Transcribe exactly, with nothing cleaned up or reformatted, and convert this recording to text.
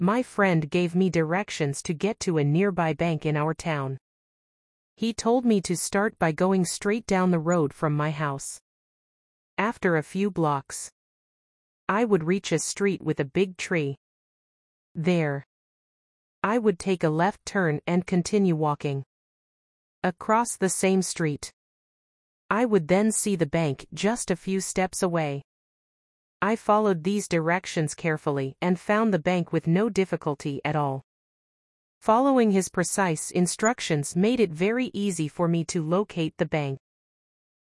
My friend gave me directions to get to a nearby bank in our town. He told me to start by going straight down the road from my house. After a few blocks, I would reach a street with a big tree. There, I would take a left turn and continue walking across the same street. I would then see the bank just a few steps away. I followed these directions carefully and found the bank with no difficulty at all. Following his precise instructions made it very easy for me to locate the bank.